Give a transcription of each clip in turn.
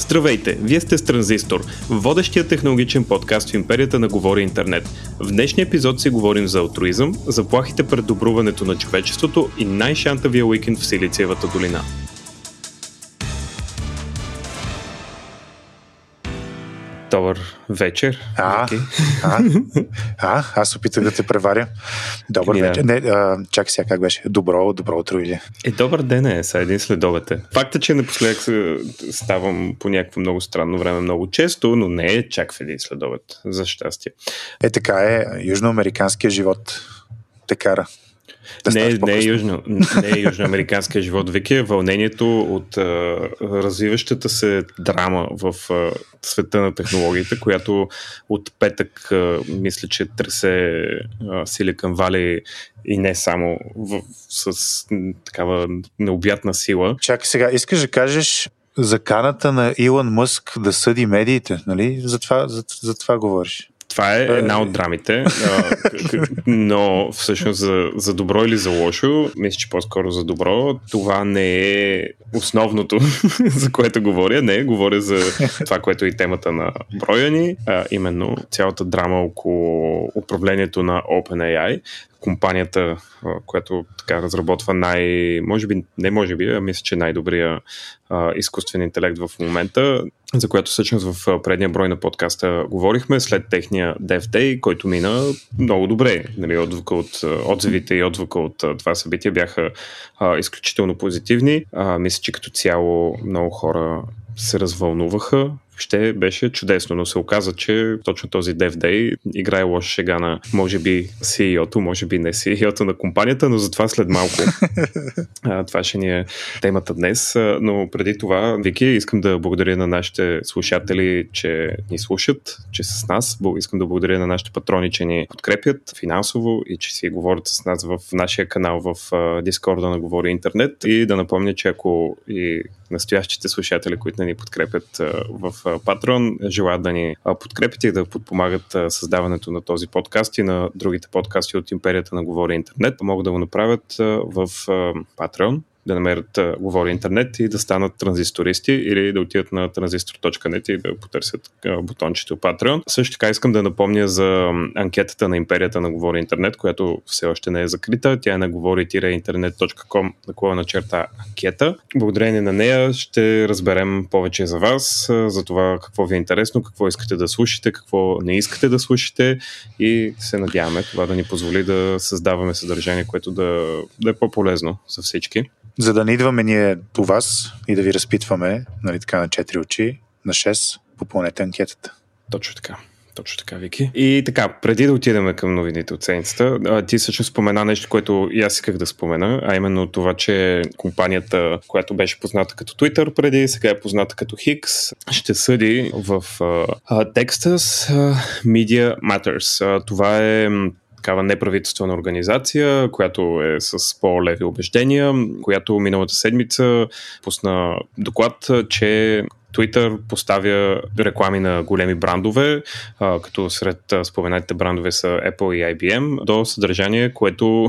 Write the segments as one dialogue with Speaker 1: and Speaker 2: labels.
Speaker 1: Здравейте, вие сте с Транзистор, водещия технологичен подкаст в империята на Говори Интернет. В днешния епизод си говорим за алтруизъм, заплахите пред добруването на човечеството и най-шантавия уикенд в Силициевата долина. Добър вечер.
Speaker 2: Аз опитах да те преваря. Добър вечер. Чакай сега, как беше? Добро утро или?
Speaker 1: Добър ден сега един следобед е. Факта, че напоследък ставам по някакво много странно време много често, но не е чак в един следобед. За щастие.
Speaker 2: Така е. Южноамериканския живот те кара.
Speaker 1: Не е южноамериканския живот, Вики, вълнението от развиващата се драма в света на технологиите, която от петък мисля, че тресе Silicon Valley и не само с такава необятна сила.
Speaker 2: Чакай сега, искаш да кажеш заканата на Илон Мъск да съди медиите, нали? За това говориш.
Speaker 1: Това е една от драмите, но всъщност за добро или за лошо, мисля, че по-скоро за добро, това не е основното, за което говоря. Не, говоря за това, което е и темата на броя ни, именно цялата драма около управлението на OpenAI, компанията, която така разработва мисля, че най-добрия изкуствен интелект в момента, за което всъщност в предния брой на подкаста говорихме, след техния Dev Day, който мина много добре. Нали, отзивите и отзвука от това събитие бяха изключително позитивни. Мисля, че като цяло много хора се развълнуваха. Ще беше чудесно, но се оказа, че точно този Dev Day играе лоша шега на може би CEO-то, може би не CEO-то на компанията, но затова след малко. Това ще ни е темата днес. Но преди това, Вики, искам да благодаря на нашите слушатели, че ни слушат, че са с нас. Искам да благодаря на нашите патрони, че ни подкрепят финансово и че си говорят с нас в нашия канал в Discord на Говори Интернет. И да напомня, че ако и настоящите слушатели, които ни подкрепят в Patreon, желаят да ни подкрепят и да подпомагат създаването на този подкаст и на другите подкасти от империята на Говори Интернет, могат да го направят в Patreon, да намерят Говори Интернет и да станат транзистористи или да отидат на transistor.net и да потърсят бутончето Patreon. Също така искам да напомня за анкетата на империята на Говори Интернет, която все още не е закрита. Тя е на govori-internet.com/анкета. Благодарение на нея ще разберем повече за вас, за това какво ви е интересно, какво искате да слушате, какво не искате да слушате и се надяваме това да ни позволи да създаваме съдържание, което да е по-полезно за всички.
Speaker 2: За да не идваме ние по вас и да ви разпитваме, нали така, на 4 очи, на 6, попълнете анкетата.
Speaker 1: Точно така, Вики. И така, преди да отидем към новините от седмицата, ти всъщност спомена нещо, което и аз исках да спомена, а именно това, че компанията, която беше позната като Twitter преди, сега е позната като X, ще съди в Texas Media Matters. Това е такава неправителствена организация, която е с по-леви убеждения, която миналата седмица пусна доклад, че Twitter поставя реклами на големи брандове, като сред споменатите брандове са Apple и IBM, до съдържание, което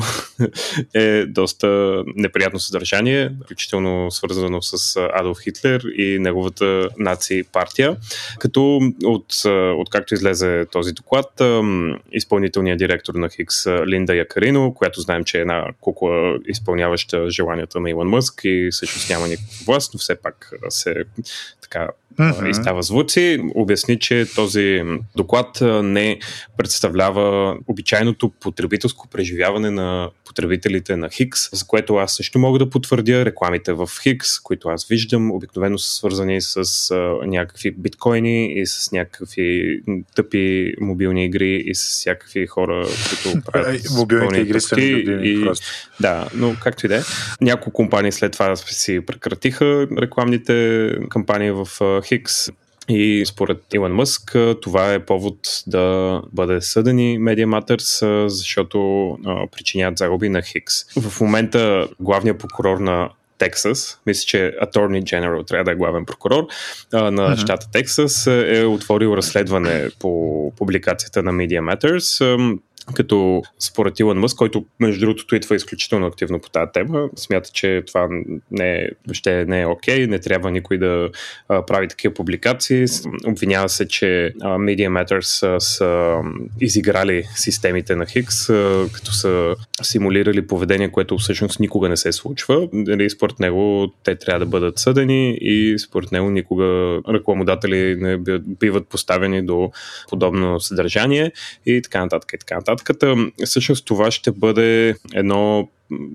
Speaker 1: е доста неприятно съдържание, включително свързано с Адолф Хитлер и неговата наци партия. Като откакто излезе този доклад, изпълнителният директор на Хикс Линда Якарино, която знаем, че е една кукла, изпълняваща желанията на Илон Мъск и всъщност няма никаква власт, но все пак се така изстава звуци, обясни, че този доклад не представлява обичайното потребителско преживяване на потребителите на Хикс, за което аз също мога да потвърдя. Рекламите в Хикс, които аз виждам, обикновено са свързани с някакви биткоини и с някакви тъпи мобилни игри и с всякакви хора, които правят
Speaker 2: мобилните игри са любими просто.
Speaker 1: Да, но както и да е. Няколко компании след това си прекратиха рекламните кампании в Хикс и според Илон Мъск това е повод да бъде съдени Media Matters, защото причиняват загуби на Хикс. В момента главният прокурор на Тексас, мисля, че Attorney General трябва да е главен прокурор на щата Тексас, е отворил разследване по публикацията на Media Matters. като според Илон Мъск, който между другото твитва изключително активно по тази тема, смята, че това въобще не е окей, не трябва никой да прави такива публикации. Обвинява се, че Media Matters са изиграли системите на Хикс, като са симулирали поведение, което всъщност никога не се случва. Според него те трябва да бъдат съдени и според него никога рекламодатели не биват поставени до подобно съдържание и така нататък. Всъщност това ще бъде едно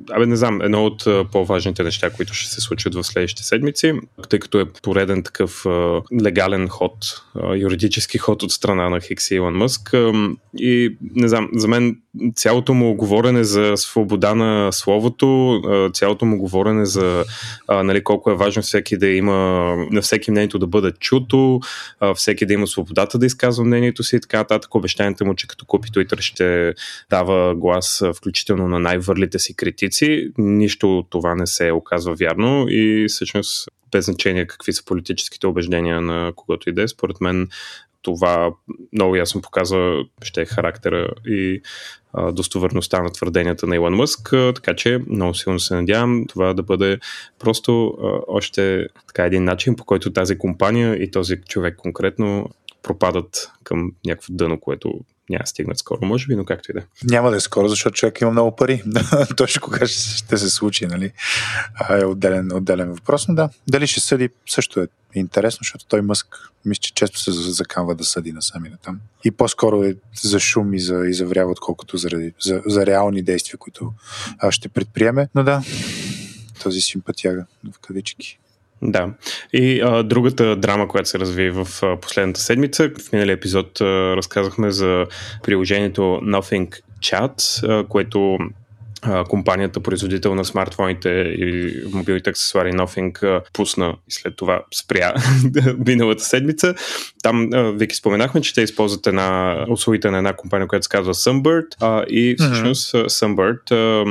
Speaker 1: от по-важните неща, които ще се случат в следващите седмици, тъй като е пореден такъв легален ход, юридически ход от страна на Хикс и Илон Мъск. И не знам, за мен цялото му говорене за свобода на словото, цялото му говорене за колко е важно всеки да има, на всеки мнението да бъде чуто, всеки да има свободата да изказва мнението си и така нататък. Обещанията му, че като купи Twitter ще дава глас включително на най-върлите си критици. Нищо от това не се оказва вярно и всъщност без значение какви са политическите убеждения на когото и да е, според мен това много ясно показва характера и достоверността на твърденията на Илон Мъск, така че много силно се надявам това да бъде просто още така един начин, по който тази компания и този човек конкретно пропадат към някакво дъно, което няма стигнат скоро, може би, но както и да.
Speaker 2: Няма да е скоро, защото човек има много пари. Точно кога ще се случи, нали? Е отделен въпрос, но да. Дали ще съди, също е интересно, защото той Мъск, мисля, че често се заканва да съди насам и натам. И по-скоро е за шум и за врява, отколкото за реални действия, които ще предприеме. Но да, този симпатяга в кавички.
Speaker 1: Да. И другата драма, която се разви в последната седмица, в миналия епизод разказахме за приложението Nothing Chat, което компанията, производител на смартфоните и мобилните аксесуари Nothing пусна и след това спря миналата седмица. Там, Вики, споменахме, че те използват услугите на една компания, която се казва Sunbird и всъщност Sunbird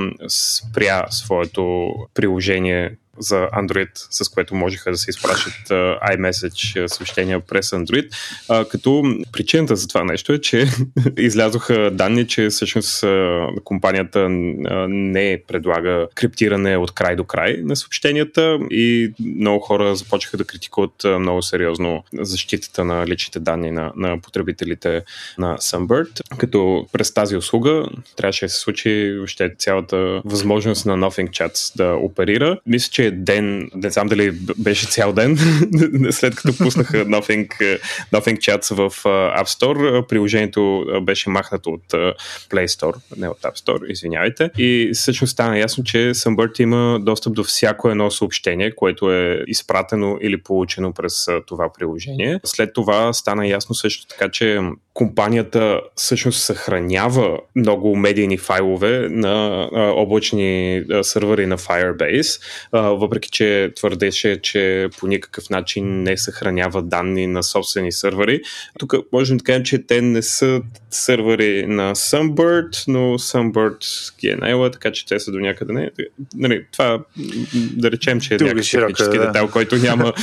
Speaker 1: спря своето приложение за Android, с което можеха да се изпращат iMessage съобщения през Android, като причината за това нещо е, че излязоха данни, че всъщност компанията не предлага криптиране от край до край на съобщенията и много хора започнаха да критикуват много сериозно защитата на личните данни на потребителите на Sunbird, като през тази услуга трябваше да се случи въобще цялата възможност на Nothing Chats да оперира. Мисля, че не знам дали беше цял ден, след като пуснаха Nothing Chats в App Store, приложението беше махнато от Play Store, не от App Store, извинявайте. И всъщност стана ясно, че Sunbird има достъп до всяко едно съобщение, което е изпратено или получено през това приложение. След това стана ясно също така, че компанията всъщност съхранява много медийни файлове на облачни сървъри на Firebase, въпреки че твърдеше, че по никакъв начин не съхранява данни на собствени сървъри. Тук можем да кажем, че те не са сървъри на Sunbird, но Sunbird ги е наела, така че те са до някъде не. Нали, това да речем, че е някакъв технически детайл, който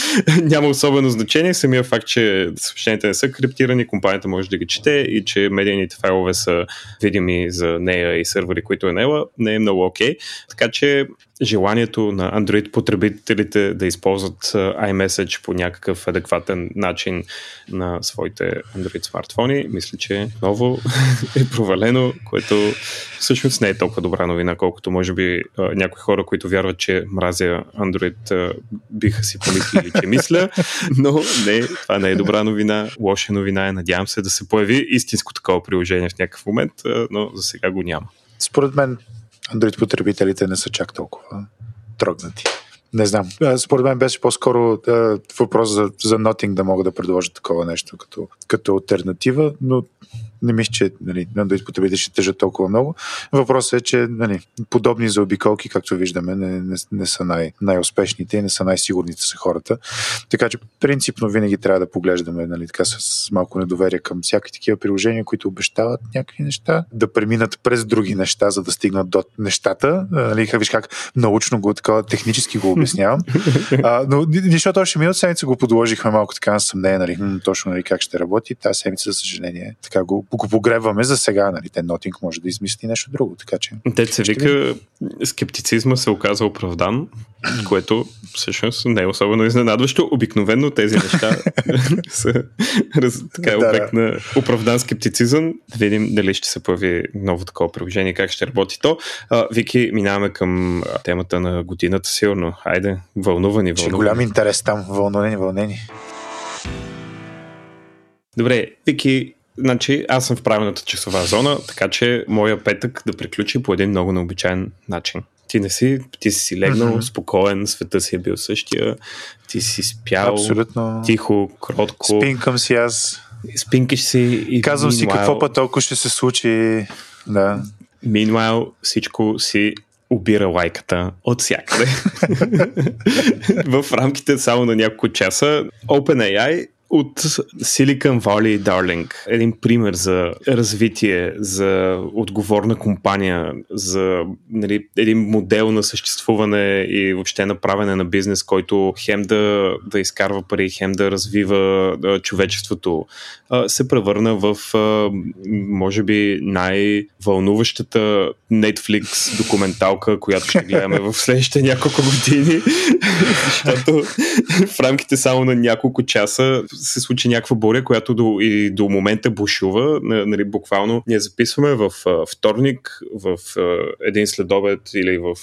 Speaker 1: няма особено значение. Самия факт, че съобщенията не са криптирани, компанията може да ги чете и че медийните файлове са видими за нея и сървъри, които е наела, не е много окей. Така че желанието на Android потребителите да използват iMessage по някакъв адекватен начин на своите Android смартфони, мисля, че ново е провалено, което всъщност не е толкова добра новина, колкото може би някои хора, които вярват, че мразя Android, биха си помислили, че мисля, но не, това не е добра новина. Лоша новина е, надявам се да се появи истинско такова приложение в някакъв момент, но за сега го няма.
Speaker 2: Според мен Android потребителите не са чак толкова трогнати. Не знам. Според мен беше по-скоро въпрос за Nothing да могат да предложат такова нещо като алтернатива, но не мисля, че Android потребителите ще тежат толкова много. Въпросът е, че подобни заобиколки, както виждаме, не са най-успешните и не са най-сигурните са хората. Така че принципно винаги трябва да поглеждаме така с малко недоверие към всякакви такива приложения, които обещават някакви неща, да преминат през други неща, за да стигнат до нещата. Виж как научно го, такова технически го обяснявам. Но защото още миналата седмица го подложихме малко така на съмнение, нали, точно нали, как ще работи. Тази седмица, за съжаление, така го погребваме за сега. Нали, те Notting може да измисли нещо друго. Така че.
Speaker 1: Те се вика, скептицизма се оказа оправдан, което всъщност не е особено изненадващо. Обикновено тези неща са обект на оправдан скептицизъм. Да видим дали ще се появи ново такова приложение, как ще работи то. Вики, минаваме към темата на годината, сигурно. Айде, вълнувани.
Speaker 2: Голям интерес там, вълнени.
Speaker 1: Добре, Вики, значи аз съм в правилната часова зона, така че моя петък да приключи по един много необичайен начин. Ти си легнал, спокоен, света си е бил същия, ти си спял,
Speaker 2: абсолютно.
Speaker 1: Тихо, кротко.
Speaker 2: Спинкам си аз.
Speaker 1: Спинкаш си и
Speaker 2: казвам си какво път толкова ще се случи. Да.
Speaker 1: Meanwhile, всичко си убира лайката от всякъде. В рамките само на няколко часа OpenAI от Silicon Valley Darling. Един пример за развитие, за отговорна компания, за един модел на съществуване и въобще направене на бизнес, който хем да изкарва пари, хем да развива човечеството, се превърна в може би най-вълнуващата Netflix документалка, която ще гледаме в следващите няколко години, защото в рамките само на няколко часа се случи някаква буря, която до момента бушува. Буквално ние записваме в вторник, в един следобед или в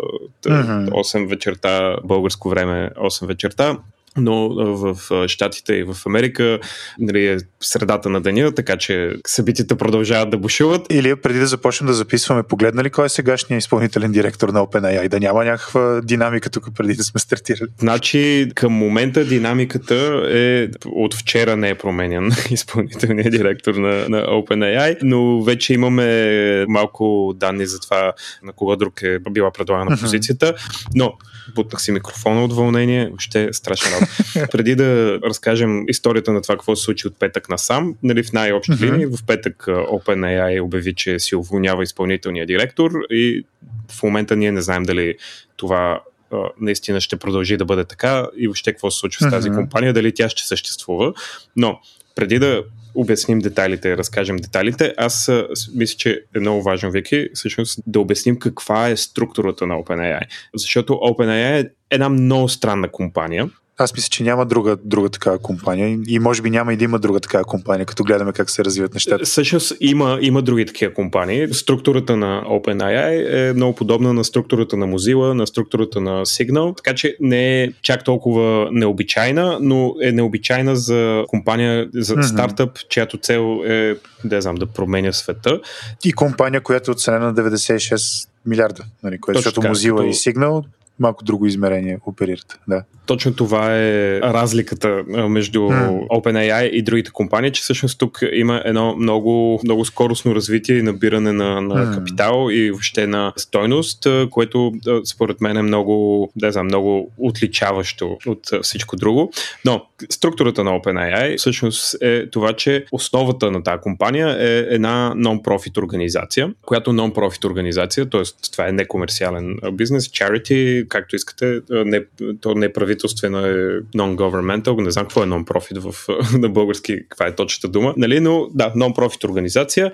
Speaker 1: 8 вечерта, българско време 8 вечерта, но в Щатите и в Америка е средата на деня, така че събитията продължават да бушуват.
Speaker 2: Или преди да започнем да записваме, погледнали кой е сегашният изпълнителен директор на OpenAI? Да няма някаква динамика тук преди да сме стартирали.
Speaker 1: Значи към момента динамиката от вчера не е променен изпълнителният директор на OpenAI, но вече имаме малко данни за това на кога друг е била предлагана позицията, но бутнах си микрофона от вълнение, въобще страшно работа. Преди да разкажем историята на това, какво се случи от петък насам, в най-общи линии, в петък OpenAI обяви, че си уволнява изпълнителния директор и в момента ние не знаем дали това наистина ще продължи да бъде така и въобще какво се случва с тази компания, дали тя ще съществува. Но преди да обясним детайлите, разкажем детайлите, аз мисля, че е много важно, Вики, всъщност да обясним каква е структурата на OpenAI. Защото OpenAI е една много странна компания.
Speaker 2: Аз мисля, че няма друга такава компания и може би няма и да има друга такава компания, като гледаме как се развиват нещата.
Speaker 1: Всъщност има други такива компании. Структурата на OpenAI е много подобна на структурата на Mozilla, на структурата на Signal, така че не е чак толкова необичайна, но е необичайна за компания, за стартъп, чиято цел е да променя света.
Speaker 2: И компания, която е оценена на 96 милиарда, защото Mozilla и Signal малко друго измерение оперират. Да.
Speaker 1: Точно това е разликата между OpenAI и другите компании, че всъщност тук има едно много, много скоростно развитие и набиране на капитал и въобще на стойност, което според мен е много, много отличаващо от всичко друго. Но структурата на OpenAI всъщност е това, че основата на тази компания е една non-profit организация, която non-profit организация, т.е. това е некомерциален бизнес, charity, както искате, то не е правителствено, е non-governmental, не знам какво е non-profit на български, каква е точната дума, но да, non-profit организация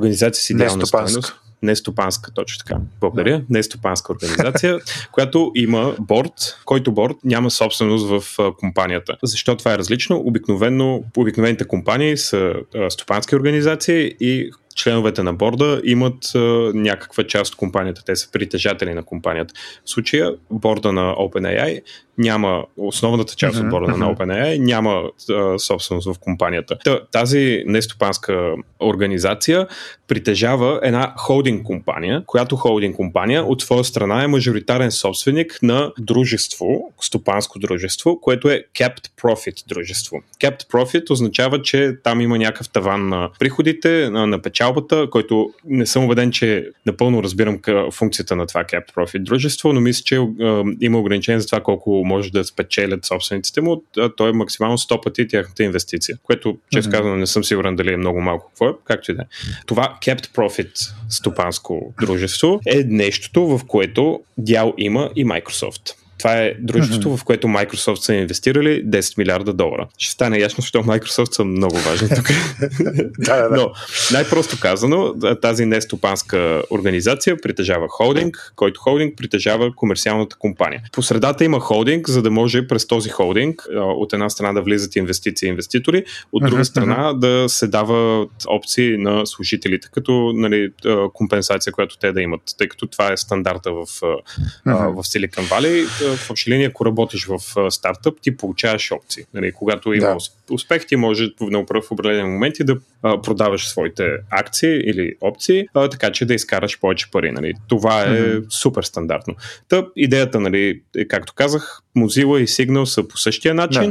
Speaker 1: с идеална стойност. Нестопанска, точно така. Благодаря. Нестопанска организация, която има борд, който борд няма собственост в компанията. Защо това е различно? Обикновените компании са стопански организации и членовете на борда имат някаква част от компанията. Те са притежатели на компанията. В случая борда на OpenAI няма, основната част от борда на OpenAI няма собственост в компанията. Тази нестопанска организация притежава една холдинг компания, която холдинг компания от своя страна е мажоритарен собственик на дружество, стопанско дружество, което е capped profit дружество. Capped profit означава, че там има някакъв таван на приходите, на печалбата, който не съм убеден, че напълно разбирам функцията на това capped profit дружество, но мисля, че има ограничение за това колко може да спечелят собствениците му. То е максимално 100 пъти тяхната инвестиция, което, често казано, не съм сигурен дали е много малко какво е, както и да е. Това capped profit стопанско дружество е нещото, в което дял има и Microsoft. Това е дружеството, в което Microsoft са инвестирали $10 милиарда. Ще стане ясно, защото Microsoft са много важни тук. Но най-просто казано, тази нестопанска организация притежава холдинг, който холдинг притежава комерциалната компания. По средата има холдинг, за да може през този холдинг от една страна да влизат инвестиции и инвеститори, от друга страна да се дават опции на служителите, като нали, компенсация, която те да имат, тъй като това е стандарта в Silicon Valley. В общи линии, ако работиш в стартъп, ти получаваш опции. Нали, когато има успех, ти може в определени моменти да продаваш своите акции или опции, така че да изкараш повече пари. Нали. Това е супер стандартно. Та идеята, нали, както казах, Mozilla и Signal са по същия начин.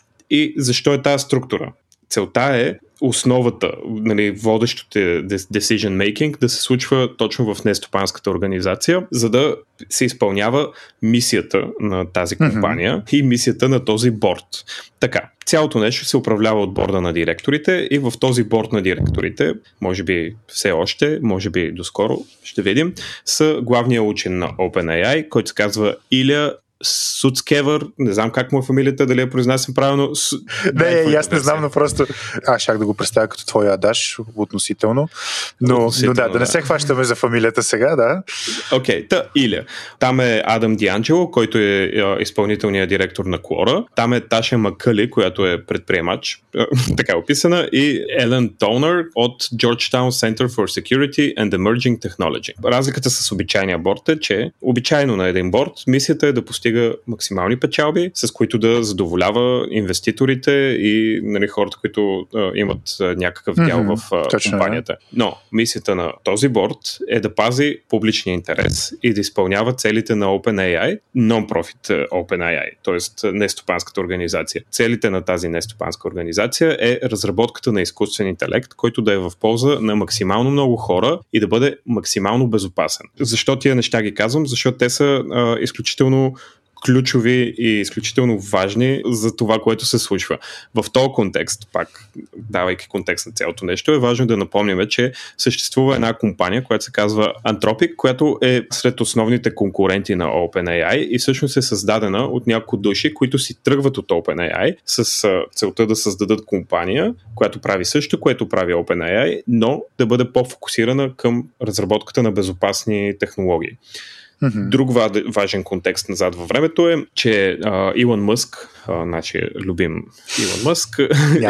Speaker 1: И защо е тази структура? Целта е основата, нали, водещото decision making да се случва точно в нестопанската организация, за да се изпълнява мисията на тази компания и мисията на този борд. Така, цялото нещо се управлява от борда на директорите и в този борд на директорите, може би все още, може би доскоро, ще видим, са главният учен на OpenAI, който се казва Илия Суцкевър, не знам как му е фамилията, дали я произнасям правилно.
Speaker 2: Не, аз не знам, но просто щях да го представя като твоя Адаш относително, но да не се хващаме за фамилията сега, да.
Speaker 1: Окей, Иля. Там е Адам Дианджело, който е изпълнителният директор на Quora. Там е Таша Макъли, която е предприемач, така описана, и Елен Тонър от Georgetown Center for Security and Emerging Technology. Разликата с обичайния борд е, че обичайно на един борд мисията е да постига максимални печалби, с които да задоволява инвеститорите и нали, хората, които имат някакъв дял в компанията. Но мисията на този борд е да пази публичния интерес и да изпълнява целите на OpenAI, non-profit OpenAI, т.е. нестопанската организация. Целите на тази нестопанска организация е разработката на изкуствен интелект, който да е в полза на максимално много хора и да бъде максимално безопасен. Защо тия неща ги казвам? Защото те са изключително ключови и изключително важни за това, което се случва. В този контекст, пак давайки контекст на цялото нещо, е важно да напомним, че съществува една компания, която се казва Anthropic, която е сред основните конкуренти на OpenAI и всъщност е създадена от няколко души, които си тръгват от OpenAI с целта да създадат компания, която прави също, което прави OpenAI, но да бъде по-фокусирана към разработката на безопасни технологии. Друг важен контекст назад във времето е, че Илон Мъск, нашия любим Илон Мъск,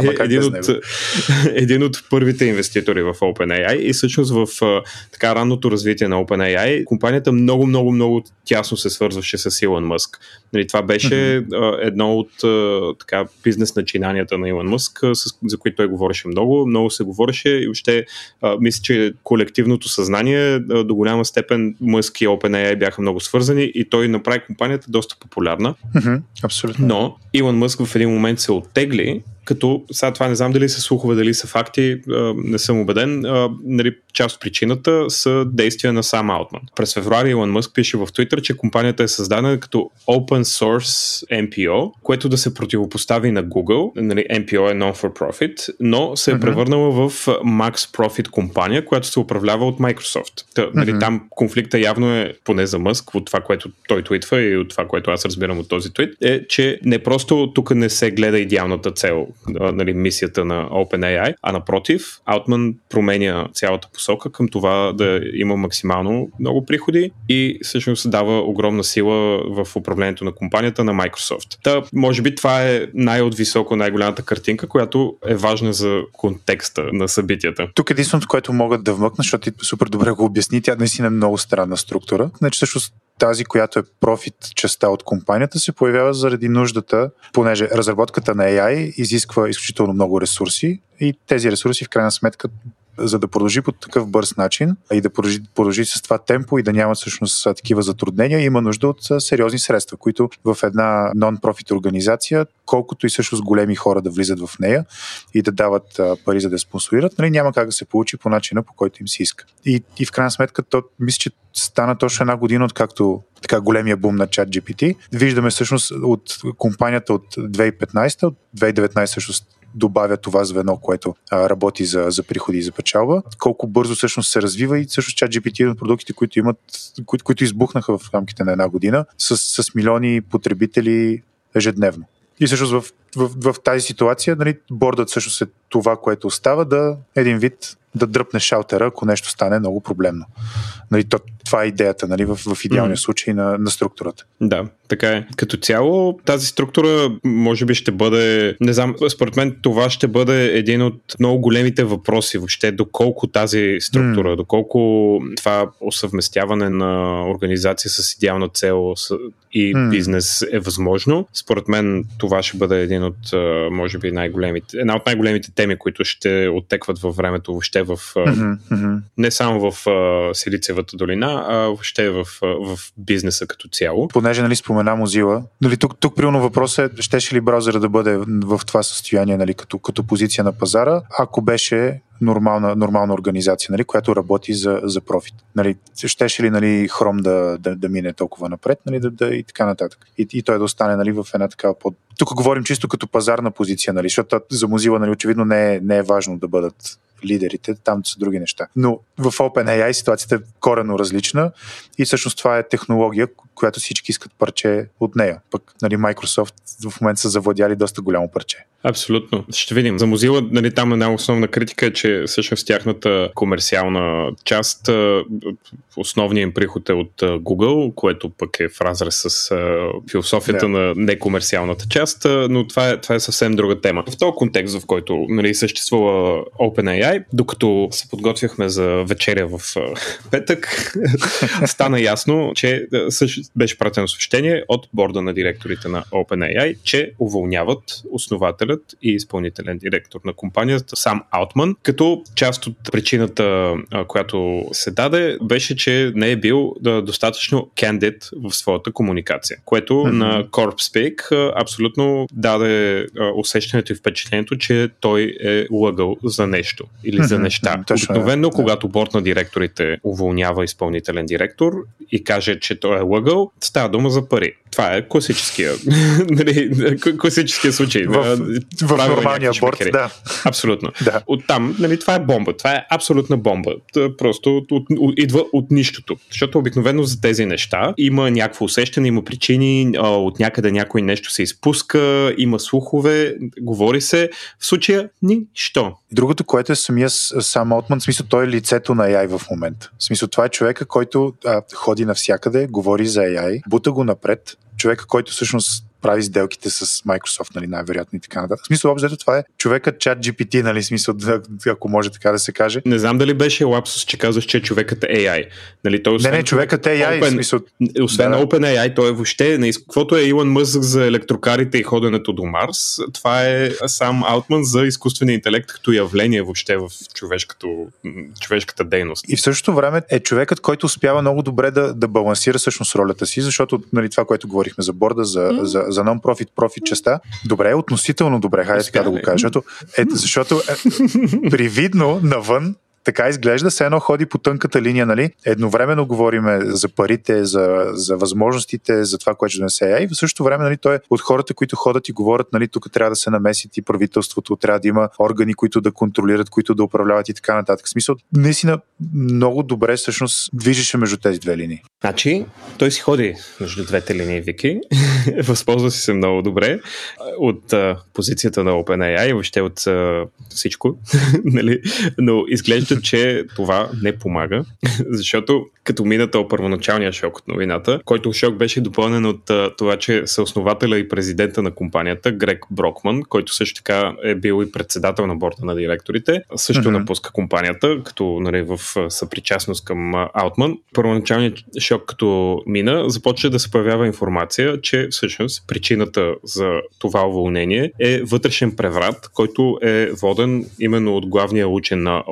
Speaker 1: е един от първите инвеститори в OpenAI и всъщност в така ранното развитие на OpenAI компанията много тясно се свързваше с Илон Мъск. Нали, това беше едно от така, бизнес начинанията на Илон Мъск, за които той говореше много се говореше и въобще мисля, че колективното съзнание до голяма степен Мъск и OpenAI бяха много свързани и той направи компанията доста популярна.
Speaker 2: Абсолютно.
Speaker 1: Но Илон Мъск в един момент се оттегли, като сега това не знам дали са слухове, дали са факти, не съм убеден. Нали, част от причината са действия на Сам Алтман. През февруари Илон Мъск пише в Twitter, че компанията е създадена като Open Source MPO, което да се противопостави на Google. Нали, MPO е Non-for-Profit, но се е превърнала в Max Profit компания, която се управлява от Microsoft. Нали, там конфликта явно е, поне за Мъск, от това, което той твитва и от това, което аз разбирам от този твит, е, че не просто тук не се гледа идеалната цел, нали, мисията на OpenAI, а напротив, Алтман променя цялата посока към това да има максимално много приходи и всъщност дава огромна сила в управлението на компанията на Microsoft. Та, може би това е най-отвисоко, най-голямата картинка, която е важна за контекста на събитията.
Speaker 2: Тук единственото, което могат да вмъкна, защото ти супер добре го обясни, тя наистина е много странна структура. Значи всъщност тази, която е профит частта от компанията, се появява заради нуждата, понеже разработката на AI изисква изключително много ресурси и тези ресурси в крайна сметка, за да продължи по такъв бърз начин и да продължи с това темпо и да няма всъщност такива затруднения, има нужда от сериозни средства, които в една нон-профит организация, колкото и всъщност големи хора да влизат в нея и да дават пари за да спонсорират, нали, няма как да се получи по начина, по който им се иска. И в крайна сметка, мисля, че стана точно една година, откакто така големия бум на ChatGPT. Виждаме всъщност от компанията от 2015, от 2019 всъщност добавя това звено, което работи за приходи и за печалба, колко бързо всъщност се развива и всъщност ChatGPT е от продуктите, които избухнаха в рамките на една година с милиони потребители ежедневно. И всъщност в тази ситуация, нали, бордът всъщност е това, което остава да един вид да дръпне шалтера, ако нещо стане много проблемно. Нали, това е идеята, нали, в идеалния случай на структурата.
Speaker 1: Да, така е. Като цяло тази структура може би ще бъде, не знам, според мен това ще бъде един от много големите въпроси въобще, доколко тази структура, доколко това усъвместяване на организация с идеална цел и бизнес е възможно. Според мен това ще бъде един от, може би, една от най-големите теми, които ще оттекват във времето въобще не само в Силициевата долина, а въобще в бизнеса като цяло.
Speaker 2: Понеже, нали, спомена Mozilla, нали, тук примерно въпросът е, щеше ли браузъра да бъде в това състояние, нали, като позиция на пазара, ако беше нормална организация, нали, която работи за профит. Нали, щеше ли, нали, Chrome да мине толкова напред, нали, и така нататък. И той да остане, нали, в една такава Тук говорим чисто като пазарна позиция, нали, защото за Mozilla, нали, очевидно не е важно да бъдат лидерите, там са други неща. Но в OpenAI ситуацията е коренно различна и всъщност това е технология, която всички искат парче от нея. Пък, нали, Microsoft в момента са завладяли доста голямо парче.
Speaker 1: Абсолютно. Ще видим. За Mozilla, нали, там една основна критика е, че всъщност тяхната комерциална част, основният им приход е от Google, което пък е в разрез с философията на некомерциалната част, но това е съвсем друга тема. В този контекст, в който, нали, съществува OpenAI, докато се подготвяхме за вечеря в петък, стана ясно, че беше пратено съобщение от борда на директорите на OpenAI, че уволняват основателят и изпълнителен директор на компанията Сам Алтман, като част от причината, която се даде, беше, че не е бил достатъчно candid в своята комуникация, което на CorpSpeak абсолютно даде усещането и впечатлението, че той е лъгал за нещо или за неща. Обикновено, когато борд на директорите уволнява изпълнителен директор и каже, че той е лъгал, става дума за пари. Това е класическия случай.
Speaker 2: В нормалния борд, да.
Speaker 1: Абсолютно.
Speaker 2: Да.
Speaker 1: Оттам, нали, това е бомба. Това е абсолютна бомба. Просто идва от нищото. Защото обикновено за тези неща има някакво усещане, има причини, от някъде някой нещо се изпуска, има слухове, говори се. В случая нищо.
Speaker 2: Другото, което е самия Сам Алтман, в смисъл, той е лицето на AI в момента. В смисъл, това е човека, който ходи навсякъде, говори за AI, бута го напред. Човека, който всъщност прави сделките с Microsoft, нали, най-вероятно и така нататък. В смисъл, общо това е човекът ChatGPT, нали, смисъл, ако може така да се каже.
Speaker 1: Не знам дали беше лапсус, че казваш, че човекът е AI. Нали, той
Speaker 2: не, човекът е AI. В смисъл,
Speaker 1: освен OpenAI, той е въобще, каквото е Илон Мъск за електрокарите и ходенето до Марс, това е Сам Алтман за изкуствения интелект като явление въобще в човешката дейност.
Speaker 2: И в същото време е човекът, който успява много добре да балансира всъщност ролята си, защото, нали, това, което говорихме за борда, за non-profit, профит частта, добре, относително добре, хайде така да го кажа, защото привидно навън така изглежда, все едно ходи по тънката линия, нали? Едновременно говориме за парите, за възможностите, за това, което ще донесе AI, и в същото време, нали, той е от хората, които ходят и говорят, нали, тук трябва да се намесят и правителството, трябва да има органи, които да контролират, които да управляват и така нататък. В смисъл, наистина много добре всъщност движеше между тези две линии.
Speaker 1: Значи, той си ходи между двете линии, Вики. Възползва си се много добре от позицията на OpenAI, въобще от всичко, нали? Но изглежда, че това не помага, защото като мина този първоначалния шок от новината, който шок беше допълнен от това, че съоснователя и президента на компанията, Грег Брокман, който също така е бил и председател на борда на директорите, също напуска компанията, като, нали, в съпричастност към Алтман. Първоначалният шок като мина, започва да се появява информация, че всъщност причината за това уволнение е вътрешен преврат, който е воден именно от главния учен на OpenAI,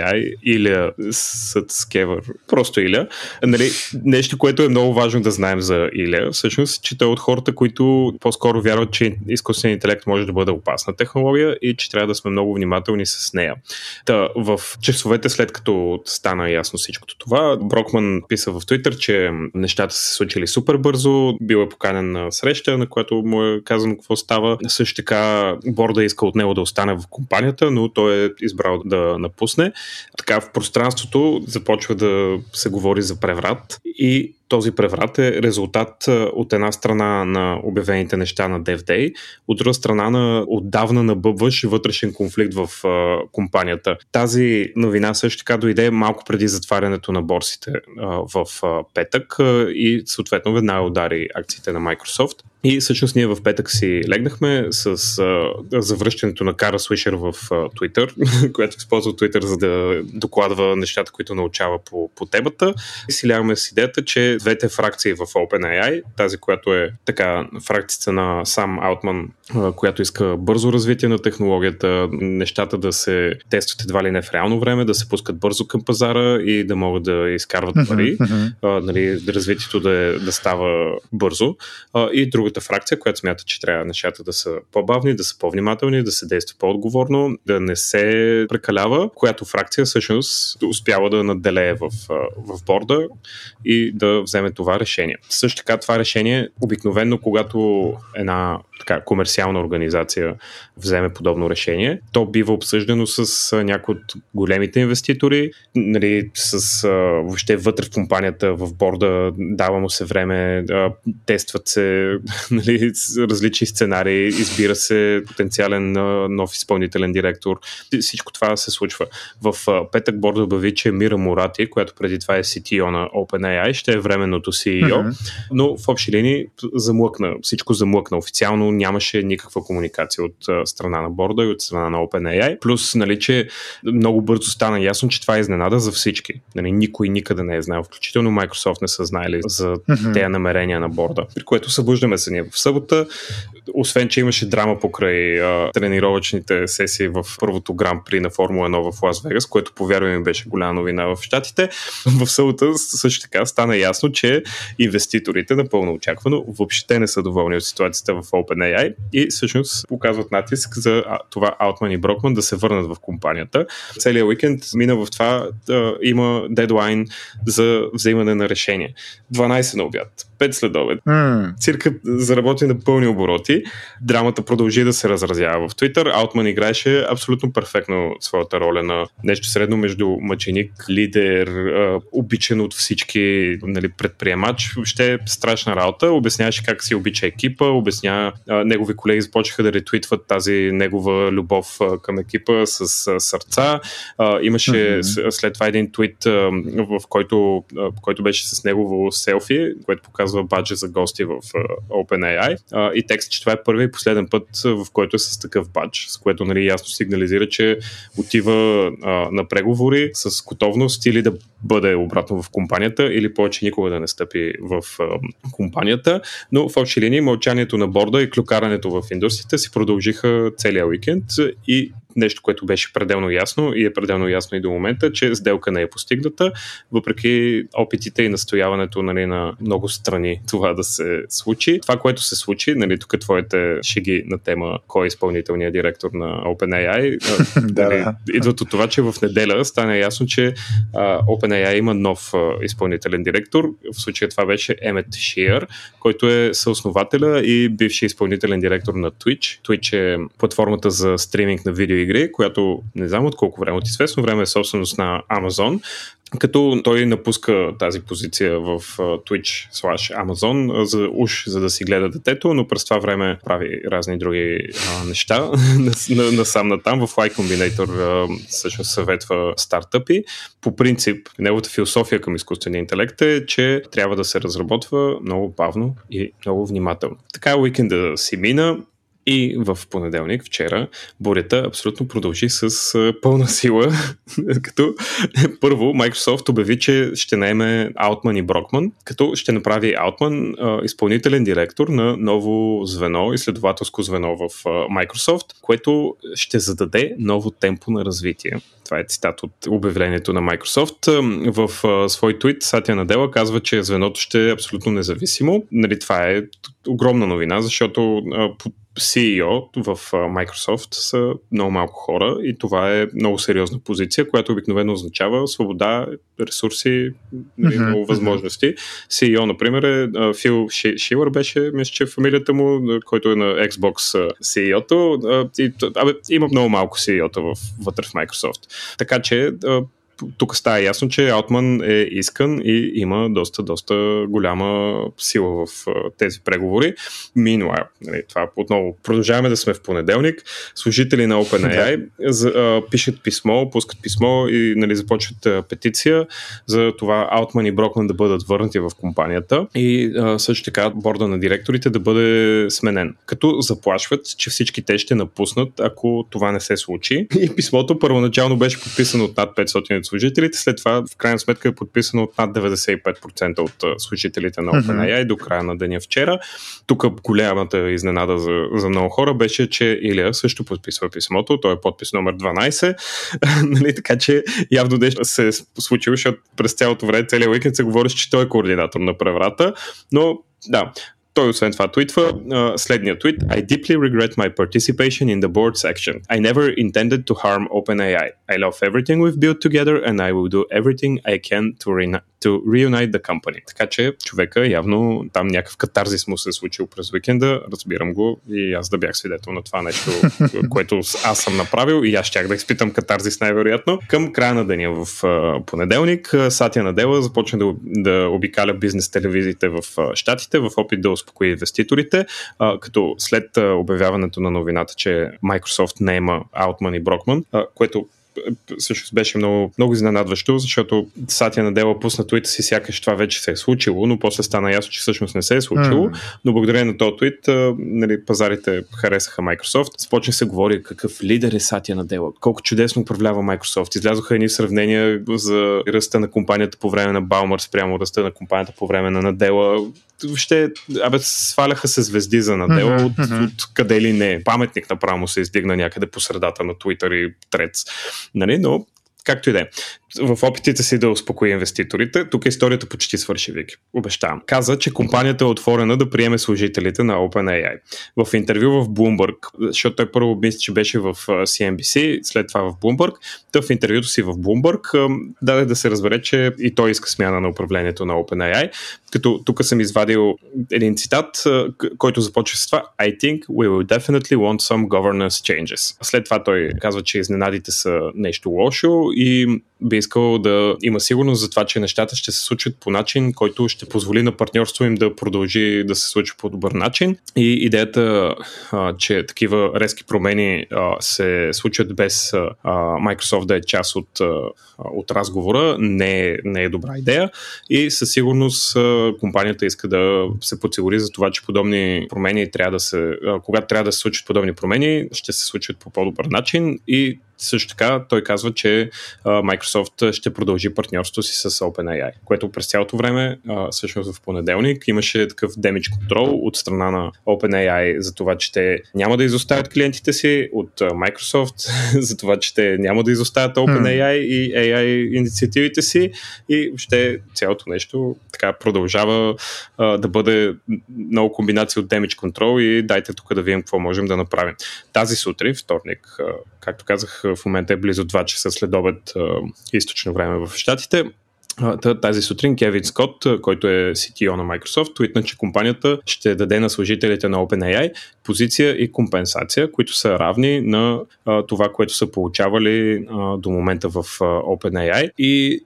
Speaker 1: OpenAI, Иля Sutskever, просто Иля. Нали, нещо, което е много важно да знаем за Иля, всъщност, че той е от хората, които по-скоро вярват, че изкуствен интелект може да бъде опасна технология и че трябва да сме много внимателни с нея. Та, в часовете след като стана ясно всичкото това, Брокман писа в Twitter, че нещата се случили супер бързо, бил е поканен на среща, на която му е казано какво става. Също така борда иска от него да остане в компанията, но той е избрал да напусне. Така в пространството започва да се говори за преврат и този преврат е резултат от една страна на обявените неща на DevDay, от друга страна на отдавна набъбващ вътрешен конфликт в компанията. Тази новина също така дойде малко преди затварянето на борсите в петък и съответно веднага удари акциите на Microsoft. И всъщност ние в петък си легнахме с завръщането на Кара Свишер в Twitter, която използва Twitter, за да докладва нещата, които научава по темата. И си лягаме с идеята, че двете фракции в OpenAI, тази, която е така фракцията на Сам Алтман, която иска бързо развитие на технологията, нещата да се тестват едва ли не в реално време, да се пускат бързо към пазара и да могат да изкарват пари, нали, развитието да става бързо. И другата фракция, която смята, че трябва нещата да са по-бавни, да са по-внимателни, да се действа по-отговорно, да не се прекалява, която фракция всъщност успява да надделее в борда и да вземе това решение. Също така това решение обикновено, когато една така комерциална организация вземе подобно решение, то бива обсъждано с някои от големите инвеститори, нали, въобще вътре в компанията, в борда, дава му се време, тестват се нали, различни сценарии, избира се потенциален нов изпълнителен директор. Всичко това се случва. В петък борда обяви, че Мира Мурати, която преди това е CTO на OpenAI, ще е временното CEO, но в общи линии всичко замлъкна. Официално нямаше никаква комуникация от страна на борда и от страна на OpenAI. Плюс, нали, че много бързо стана ясно, че това е изненада за всички. Нали, никой никъде не е знаел, включително Microsoft не са знаели за тези намерения на борда. При което събуждаме се ние в събота, освен че имаше драма покрай тренировъчните сесии в първото гран-при на Формула 1 в Лас Вегас, което повярваме беше голяма новина в щатите. В събота също така стана ясно, че инвеститорите напълно очаквано въобще не са доволни от ситуацията в OpenAI и всъщност показват натиск за това Алтман и Брокман да се върнат в компанията. Целият уикенд мина в това има дедлайн за взимане на решение. 12 на обяд, 5 след обед. Цирка заработи на пълни обороти. Драмата продължи да се разразява в Twitter. Алтман играеше абсолютно перфектно своята роля на нещо средно между мъченик, лидер, обичан от всички, нали, предприемач. Въобще е страшна работа. Обясняваше как си обича екипа, негови колеги започнаха да ретвитват тази негова любов към екипа с сърца. Имаше след това един твит, в който беше с негово селфи, което показва баджа за гости в OpenAI и текст, че това е първи и последен път, в който е с такъв бадж, с което, нали, ясно сигнализира, че отива на преговори с готовност или да бъде обратно в компанията, или повече никога да не стъпи в компанията, но в общи линии мълчанието на борда и клюкарането в индустрията си продължиха целия уикенд и нещо, което беше пределно ясно и е пределно ясно и до момента, че сделка не е постигната, въпреки опитите и настояването, нали, на много страни това да се случи. Това, което се случи, нали, тук твоите шеги на тема кой е изпълнителният директор на OpenAI, нали, идват от това, че в неделя стана ясно, че OpenAI има нов изпълнителен директор. В случая това беше Емет Шиер, който е съоснователя и бивши изпълнителен директор на Twitch. Twitch е платформата за стриминг на видеоигри, която не знам от колко време, от известно време е собственост на Amazon, като той напуска тази позиция в Twitch/Amazon за да си гледа детето, но през това време прави разни други неща насам натам. В Y Combinator всъщност съветва стартъпи. По принцип, неговата философия към изкуствения интелект е, че трябва да се разработва много бавно и много внимателно. Така уикенда си мина. И в понеделник, вчера, бурята абсолютно продължи с пълна сила, като първо Microsoft обяви, че ще наеме Altman и Брокман, като ще направи Altman изпълнителен директор на ново звено, изследователско звено в Microsoft, което ще зададе ново темпо на развитие. Това е цитат от обявлението на Microsoft. В свой твит Сатя Надела казва, че звеното ще е абсолютно независимо. Нали, това е огромна новина, защото CEO в Microsoft са много малко хора и това е много сериозна позиция, която обикновено означава свобода, ресурси, много възможности. CEO, например, е Фил Шилър беше, мисля, че фамилията му, който е на Xbox CEO-то. Има много малко CEO-та вътре в Microsoft. Така че тук става ясно, че Altman е искан и има доста голяма сила в тези преговори. Meanwhile, това отново продължаваме да сме в понеделник. Служители на OpenAI пишат писмо, пускат писмо и започват петиция за това Altman и Брокман да бъдат върнати в компанията и също така борда на директорите да бъде сменен. Като заплашват, че всички те ще напуснат, ако това не се случи. И писмото първоначално беше подписано от над 500 служителите, след това в крайна сметка е подписано от над 95% от служителите на OpenAI до края на деня вчера. Тук голямата изненада за много хора беше, че Илия също подписва писмото, той е подпис номер 12, нали, така че явно нещо се е случило, защото през цялото време, целия уикенд се говори, че той е координатор на преврата, но да. Той освен това твитва следния твит: I deeply regret my participation in the board's action. I never intended to harm OpenAI. I love everything we've built together and I will do everything I can to reunite the company. Така че човека явно там някакъв катарзис му се е случил през уикенда, разбирам го и аз да бях свидетел на това нещо, което аз съм направил и аз щях да изпитам катарзис най-вероятно. Към края на деня в понеделник Сатя Надела започна да обикаля бизнес телевизиите в щатите в опит да успокои инвеститорите, като след обявяването на новината, че Microsoft наема Altman и Брокман, което всъщност беше много изненадващо, защото Сатя Надела пусна твита си, сякаш това вече се е случило, но после стана ясно, че всъщност не се е случило, но благодарение на този твит пазарите харесаха Microsoft. Започна се говори какъв лидер е Сатя Надела, колко чудесно управлява Microsoft. Излязоха едни сравнения за ръста на компанията по време на Балмър спрямо ръста на компанията по време на Надела. Въобще, сваляха се звезди за Надела от къде ли не. Паметник направо се издигна някъде по средата на Twitter и Threads. Нали? Но както и да е. В опитите си да успокои инвеститорите, тук историята почти свърши, Вики. Обещавам. Каза, че компанията е отворена да приеме служителите на OpenAI. В интервю в Bloomberg, защото той първо мисли, че беше в CNBC, след това в Bloomberg, в интервюто си в Bloomberg даде да се разбере, че и той иска смяна на управлението на OpenAI, като тук съм извадил един цитат, който започва с това: I think we will definitely want some governance changes. След това той казва, че изненадите са нещо лошо и би искал да има сигурност за това, че нещата ще се случат по начин, който ще позволи на партньорство им да продължи да се случи по добър начин. И идеята, че такива резки промени се случат без Microsoft да е част от разговора, не е добра идея и със сигурност компанията иска да се подсигури за това, че подобни промени когато трябва да се случат подобни промени, ще се случат по по-добър начин и също така той казва, че Microsoft ще продължи партньорството си с OpenAI, което през цялото време, всъщност в понеделник, имаше такъв damage control от страна на OpenAI за това, че те няма да изоставят клиентите си, от Microsoft за това, че те няма да изоставят OpenAI и AI инициативите си и въобще цялото нещо така продължава да бъде много комбинация от damage control и дайте тук да видим какво можем да направим. Тази сутрин, вторник, както казах, в момента е близо 2 часа след обед източно време в щатите. Тази сутрин Кевин Скот, който е CTO на Microsoft, твитна, че компанията ще даде на служителите на OpenAI позиция и компенсация, които са равни на това, което са получавали до момента в OpenAI. И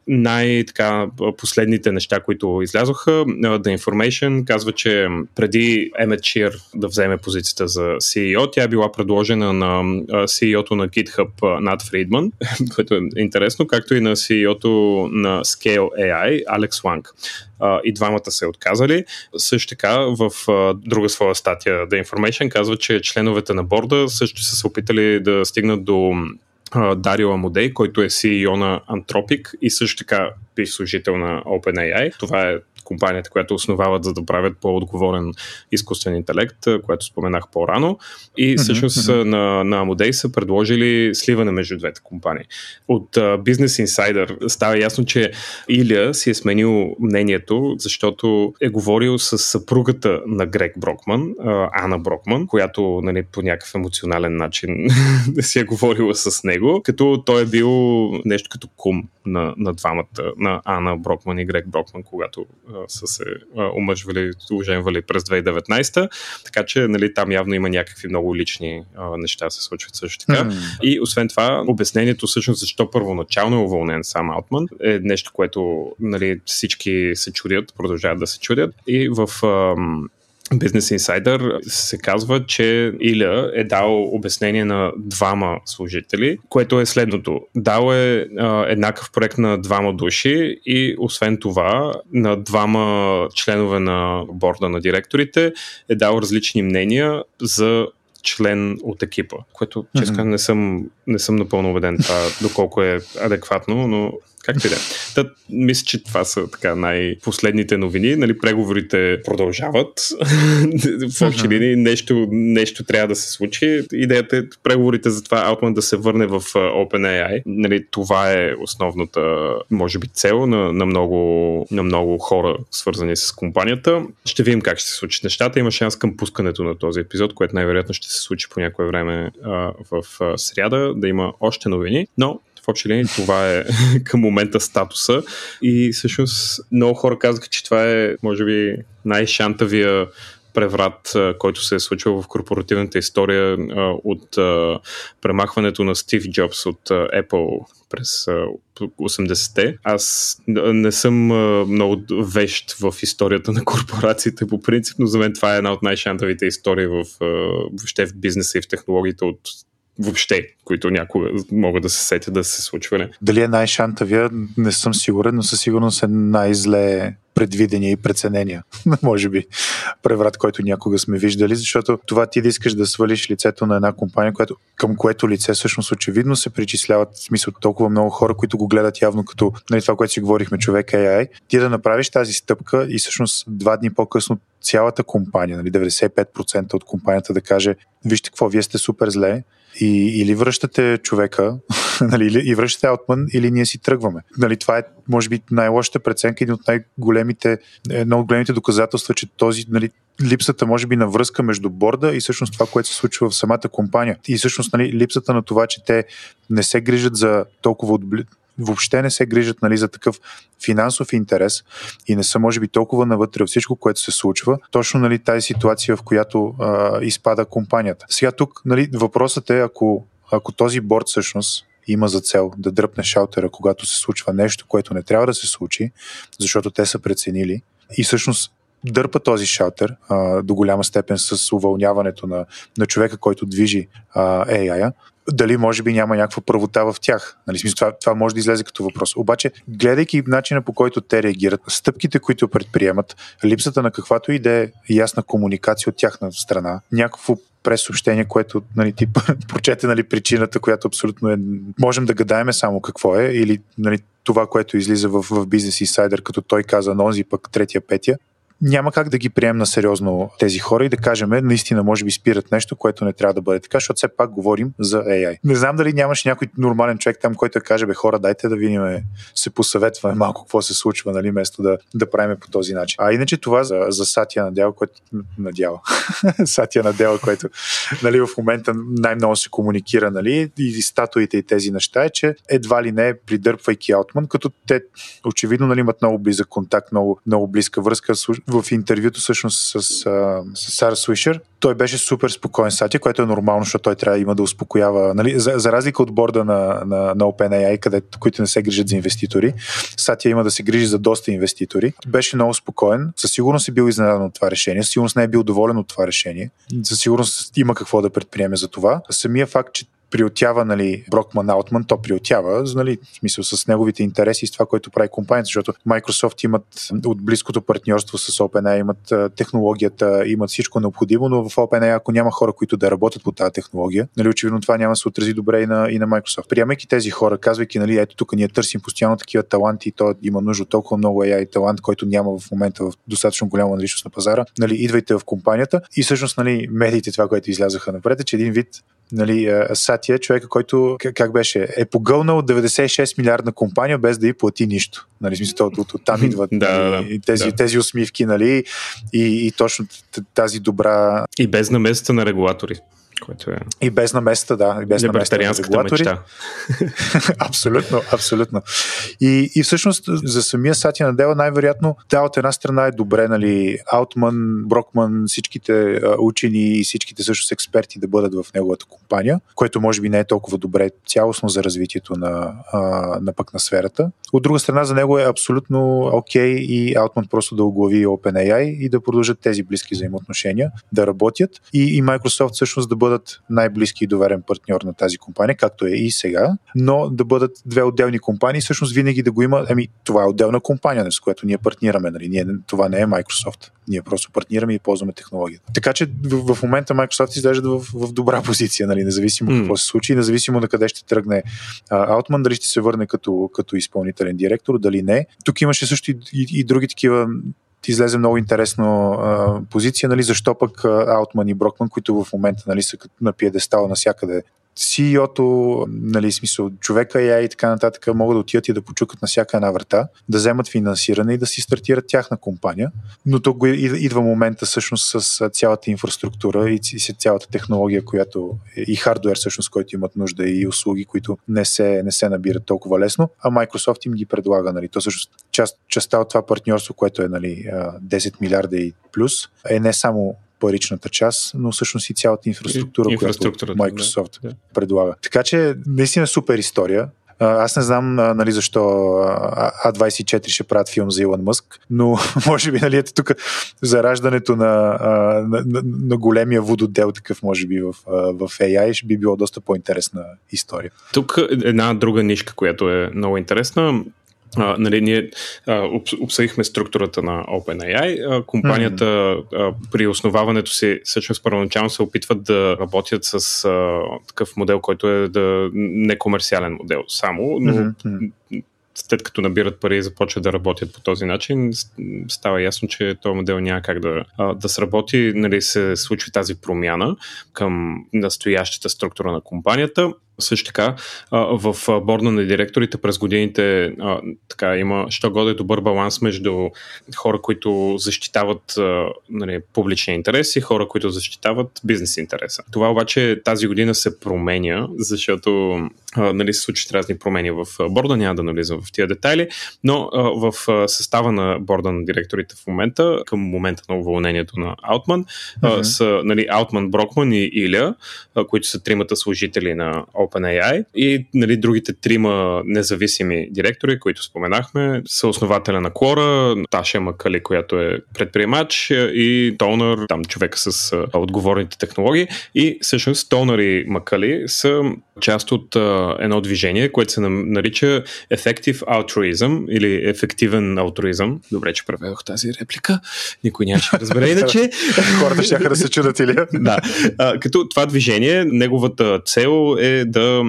Speaker 1: последните неща, които излязоха, The Information казва, че преди Емет Шир да вземе позицията за CEO, тя е била предложена на CEO-то на GitHub Нат Фридман, което е интересно, както и на CEO-то на Scale Scale AI, Алекс Ланг. И двамата се отказали. Също така в друга своя статия The Information казва, че членовете на борда също са се опитали да стигнат до Дарио Амодей, който е CEO на Anthropic и също така бив служител на OpenAI. Това е компанията, която основават, за да правят по-отговорен изкуствен интелект, което споменах по-рано. И всъщност на Амодей са предложили сливане между двете компании. От Business Insider става ясно, че Илия си е сменил мнението, защото е говорил с съпругата на Грег Брокман, Ана Брокман, която, нали, по някакъв емоционален начин си е говорила с него, като той е бил нещо като кум на двамата, на Ана Брокман и Грег Брокман, когато са се омъжвали, оженвали през 2019, така че, нали, там явно има някакви много лични неща се случват също така. И освен това, обяснението всъщност защо първоначално е уволнен сам Алтман е нещо, което, нали, всички се чудят, продължават да се чудят. И в Business Insider се казва, че Иля е дал обяснение на двама служители, което е следното. Дал е еднакъв проект на двама души и освен това на двама членове на борда на директорите е дал различни мнения за член от екипа, което честно не съм напълно убеден това доколко е адекватно, но както и да е. Мисля, че това са така най-последните новини. Нали, преговорите продължават. В общи линии нещо трябва да се случи. Идеята е преговорите за това Алтман да се върне в OpenAI. Нали, това е основната, може би, цел на много хора, свързани с компанията. Ще видим как ще се случат нещата. Има шанс към пускането на този епизод, което най-вероятно ще се случи по някое време в сряда, да има още новини, но в общи линии това е към момента статуса и всъщност много хора казаха, че това е, може би, най-шантавия преврат, който се е случил в корпоративната история от премахването на Стив Джобс от Apple през 80-те. Аз не съм много вещ в историята на корпорациите по принцип, но за мен това е една от най-шантавите истории въобще в бизнеса и в технологиите от въобще, които някога могат да се сетят да се случвали.
Speaker 2: Дали е най-шантавия, не съм сигурен, но със сигурност е най-зле предвидения и преценения. Може би преврат, който някога сме виждали, защото това ти да искаш да свалиш лицето на една компания, към което лице всъщност очевидно се причисляват, в смисъл, толкова много хора, които го гледат явно като, нали, това, което си говорихме, човек AI, ти да направиш тази стъпка и всъщност 2 дни по-късно цялата компания, нали, 95% от компанията да каже, вижте какво, вие сте супер зле, и или връщате човека, нали, и връщате Алтман, или ние си тръгваме. Нали, това е, може би, най-лошата преценка и едно от големите доказателства, че този, нали, липсата, може би, на връзка между борда и всъщност това, което се случва в самата компания. И всъщност, нали, липсата на това, че те не се грижат за толкова въобще не се грижат, нали, за такъв финансов интерес и не са, може би, толкова навътре всичко, което се случва. Точно, нали, тази ситуация, в която изпада компанията. Сега тук, нали, въпросът е, ако този борд всъщност има за цел да дръпне шалтера, когато се случва нещо, което не трябва да се случи, защото те са преценили и всъщност дърпа този шалтер до голяма степен с уволняването на човека, който движи AI-а, дали може би няма някаква правота в тях. Нали, смисъл, това може да излезе като въпрос. Обаче, гледайки начина, по който те реагират, стъпките, които предприемат, липсата на каквато и да е ясна комуникация от тяхна страна, някакво пресъобщение, което, нали, ти прочете, нали, причината, която абсолютно е... Можем да гадаеме само какво е, или, нали, това, което излиза в Business Insider, като той каза на онзи пък третия, петия, няма как да ги приемем на сериозно тези хора и да кажем, наистина може би спират нещо, което не трябва да бъде така, защото все пак говорим за AI. Не знам дали нямаш някой нормален човек там, който каже, хора, дайте да видим, се посъветваме малко какво се случва, нали, вместо да правим по този начин. А иначе това за Сатия Надела, Сатия Надела, който, нали, в момента най-много се комуникира, нали, и статуите и тези неща е, че едва ли не придърпвайки Алтман, като те очевидно, нали, имат много близък контакт, много близка връзка. В интервюто всъщност с Сара Суишер, той беше супер спокоен Сатия, което е нормално, защото той трябва да има да успокоява, нали, за разлика от борда на OpenAI, които не се грижат за инвеститори, Сатия има да се грижи за доста инвеститори. Беше много спокоен, със сигурност е бил изненадан от това решение, със сигурност не е бил доволен от това решение, със сигурност има какво да предприеме за това. Самия факт, че приотява, нали, Брокман Аутман, то приотява, нали, в смисъл с неговите интереси и с това, което прави компанията, защото Microsoft имат от близкото партньорство с OpenAI, имат технологията, имат всичко необходимо, но в OpenAI, ако няма хора, които да работят по тази технология, нали, очевидно това няма да се отрази добре и на Microsoft. Приемайки тези хора, казвайки, нали, ето тук ние търсим постоянно такива таланти и то има нужда толкова много AI талант, който няма в момента в достатъчно голяма наличност на пазара, нали, идвайте в компанията и всъщност, нали, медиите, това, което излязаха напред, е, че един вид, нали, Сатия, човека, който, как беше, е погълнал 96 милиардна компания без да й плати нищо. Нали, смисъл, от там идват тези усмивки, нали, и точно тази добра...
Speaker 1: И без намесата на регулатори. Което е...
Speaker 2: И без намесата, да. И без
Speaker 1: либертарианската мечта.
Speaker 2: Абсолютно. И всъщност за самия Сатия Надела най-вероятно от една страна е добре, нали, Аутман, Брокман, всичките учени и всичките също експерти да бъдат в неговата компания, което може би не е толкова добре цялостно за развитието на пък на сферата. От друга страна за него е абсолютно окей и Аутман просто да оглави OpenAI и да продължат тези близки взаимоотношения, да работят и Microsoft всъщност да бъдат най-близки и доверен партньор на тази компания, както е и сега, но да бъдат две отделни компании, всъщност винаги да го има, това е отделна компания, с която ние партнираме, нали? Това не е Microsoft. Ние просто партнираме и ползваме технологията. Така че в момента Microsoft изглежда в добра позиция, нали? Независимо какво се случи, независимо на къде ще тръгне Аутман, дали ще се върне като изпълнителен директор, дали не. Тук имаше също и други такива излезе много интересно позиция, нали, защо пък Аутман и Брокман, които в момента, нали, са на пиедестал навсякъде. CEO-то, нали, смисъл, човека AI и така нататък могат да отидат и да почукат на всяка една врата, да вземат финансиране и да си стартират тяхна компания, но тук идва момента всъщност с цялата инфраструктура и цялата технология, която и хардуер всъщност, който имат нужда и услуги, които не се набират толкова лесно, а Microsoft им ги предлага, нали. То всъщност частта от това партньорство, което е, нали, 10 милиарда и плюс, е не само паричната част, но всъщност и цялата инфраструктура, която Microsoft предлага. Така че наистина супер история. Аз не знам, нали, защо A24 ще правят филм за Илон Мъск, но може би, нали, ето тук зараждането на големия вододел такъв, може би в AI ще би било доста по-интересна история.
Speaker 1: Тук една друга нишка, която е много интересна. Нали, ние обсъдихме структурата на OpenAI. Компанията при основаването си всъщност първоначално се опитват да работят с такъв модел, който е некомерциален модел само, но след като набират пари и започват да работят по този начин, става ясно, че този модел няма как да сработи. Нали, се случва тази промяна към настоящата структура на компанията. Също така, в борда на директорите през годините има що-годе добър баланс между хора, които защитават, нали, публичния интерес и хора, които защитават бизнес интереса. Това обаче тази година се променя, защото, нали, се случат разни промени в борда, няма да навлизам в тия детайли, но в състава на борда на директорите в момента, към момента на уволнението на Аутман, са, нали, Аутман, Брокман и Иля, които са тримата служители на OpenAI и, нали, другите трима независими директори, които споменахме, са основателя на Quora, Таша Макали, която е предприемач, и Толнър, там човека с отговорните технологии, и всъщност Толнър и Макали са част от едно движение, което се нарича Effective Altruism или ефективен алтруизъм. Добре, че преведох тази реплика. Никой нямаше да разбере иначе.
Speaker 2: Хората щяха да се чудат, или?
Speaker 1: Да. Като това движение, неговата цел е да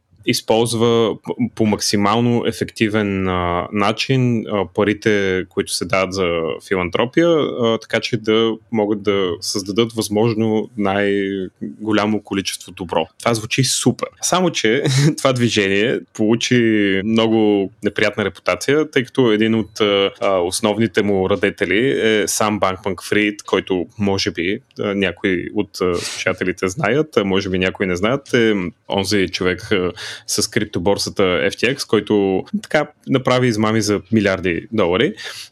Speaker 1: използва по максимално ефективен начин парите, които се дават за филантропия, така че да могат да създадат възможно най-голямо количество добро. Това звучи супер. Само че това движение получи много неприятна репутация, тъй като един от основните му радетели е сам Банкман-Фрид, който може би някои от слушателите знаят, може би някои не знаят, е онзи човек с криптоборсата FTX, който така направи измами за милиарди долари.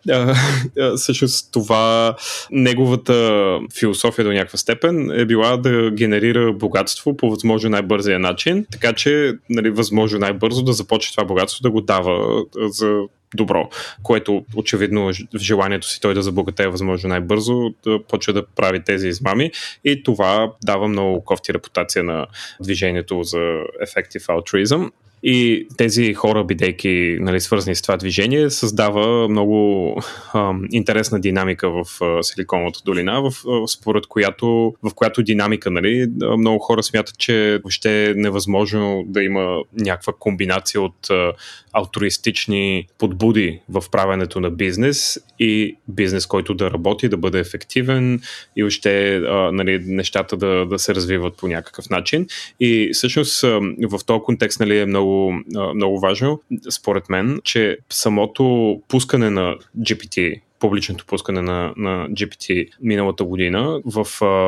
Speaker 1: Всъщност това, неговата философия до някаква степен е била да генерира богатство по възможно най-бързия начин, така че, нали, възможно най-бързо да започне това богатство да го дава за добро, което очевидно в желанието си той да забогатее възможно най-бързо, да почва да прави тези измами и това дава много кофти репутация на движението за Effective Altruism. И тези хора, бидейки свързани с това движение, създава много интересна динамика в Силиконовата долина, според която динамика, много хора смятат, че въобще е невъзможно да има някаква комбинация от алтруистични подбуди в правенето на бизнес и бизнес, който да работи, да бъде ефективен и въобще нещата да се развиват по някакъв начин. И всъщност в този контекст е много важно, според мен, че самото пускане на GPT, публичното пускане на GPT миналата година в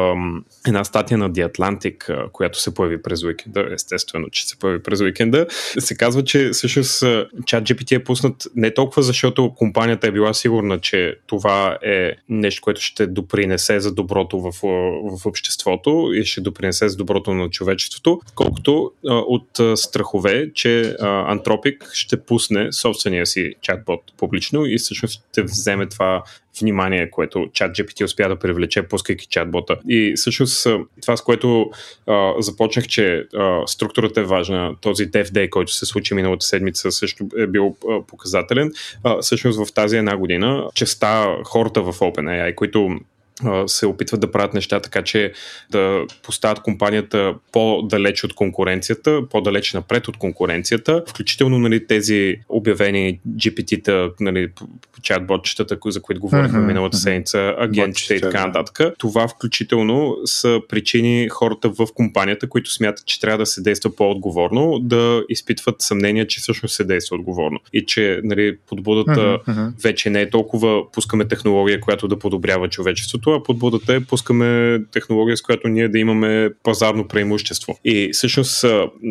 Speaker 1: една статия на The Atlantic, която се появи през уикенда, естествено, че се появи през уикенда, се казва, че всъщност ChatGPT е пуснат не толкова, защото компанията е била сигурна, че това е нещо, което ще допринесе за доброто в обществото и ще допринесе за доброто на човечеството, колкото от страхове, че Anthropic ще пусне собствения си чатбот публично и всъщност ще вземе това внимание, което ChatGPT успя да привлече, пускайки чатбота. И всъщност това, с което започнах, че структурата е важна, този Dev Day, който се случи миналата седмица, също е бил показателен. Всъщност в тази една година честа хората в OpenAI, които се опитват да правят неща така, че да поставят компанията по-далеч от конкуренцията, по-далеч напред от конкуренцията, включително тези обявени GPT-та, чатботчетата, за които говорихме миналата седмица, агентите и така нататък. Това включително са причини хората в компанията, които смятат, че трябва да се действа по-отговорно, да изпитват съмнение, че всъщност се действа отговорно. И че подбудата вече не е толкова пускаме технология, която да подобрява човечеството, а подбудата е пускаме технология, с която ние да имаме пазарно преимущество. И всъщност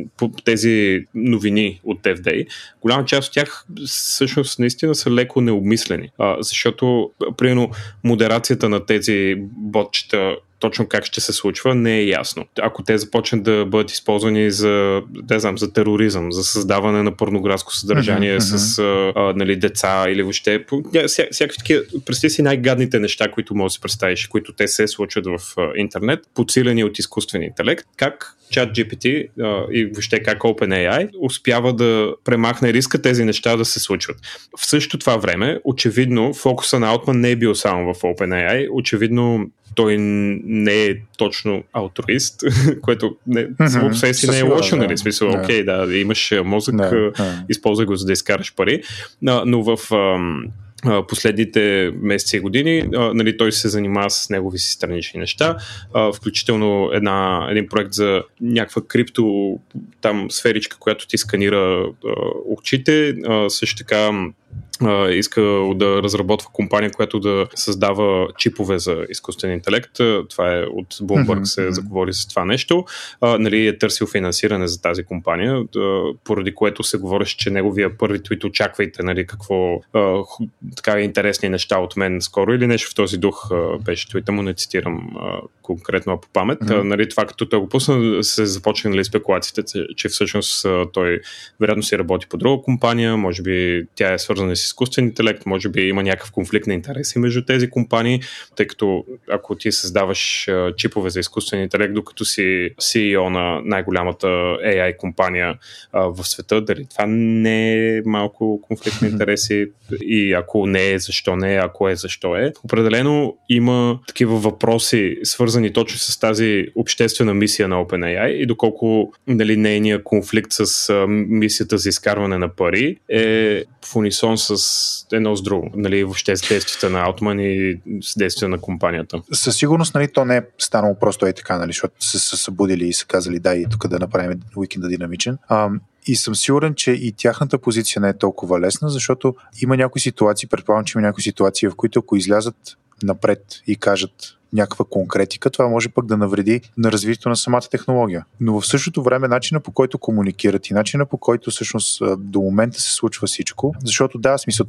Speaker 1: тези новини от Dev Day, голяма част от тях всъщност наистина са леко необмислени, защото примерно модерацията на тези ботчета точно как ще се случва, не е ясно. Ако те започнат да бъдат използвани за тероризъм, за създаване на порнографско съдържание с деца или въобще всякакви такива, представи си най-гадните неща, които можеш да си представиш, които те се случват в интернет, подсилени от изкуствен интелект, как ChatGPT и въобще как OpenAI успява да премахне риска тези неща да се случват. В същото това време, очевидно, фокуса на Altman не е бил само в OpenAI, очевидно той не е точно алтруист, което само по себе си не е лошо, нали? Смисъл, окей, да, имаш мозък, използвай го, за да изкараш пари, но в последните месеци и години, той се занимава с негови си странични неща, включително един проект за някаква крипто там сферичка, която ти сканира очите, също така иска да разработва компания, която да създава чипове за изкуствен интелект. Това е от Bloomberg се заговори с това нещо. Е търсил финансиране за тази компания, поради което се говореше, че неговия първи твит очаквайте, какво така интересни неща от мен скоро или нещо в този дух беше твита му, не цитирам конкретно по памет. Това като той го пусна, се започна спекулациите, че всъщност той вероятно си работи по друга компания, може би тя е свързана с изкуствен интелект, може би има някакъв конфликт на интереси между тези компании, тъй като ако ти създаваш чипове за изкуствен интелект, докато си CEO на най-голямата AI компания в света, дали това не е малко конфликт на интереси и ако не е, защо не е, ако е, защо е. Определено има такива въпроси, свързани точно с тази обществена мисия на OpenAI и доколко нейният конфликт с мисията за изкарване на пари е в унисон с едно с друго. Въобще с действията на Altman и с действията на компанията.
Speaker 2: Със сигурност, то не е станало просто така, защото са събудили и са казали и тук да направим уикенда динамичен. И съм сигурен, че и тяхната позиция не е толкова лесна, защото има някои ситуации, предполагам, че има някои ситуации, в които ако излязат напред и кажат някаква конкретика, това може пък да навреди на развитието на самата технология. Но в същото време начина, по който комуникират и начина, по който всъщност до момента се случва всичко, защото смисъл, те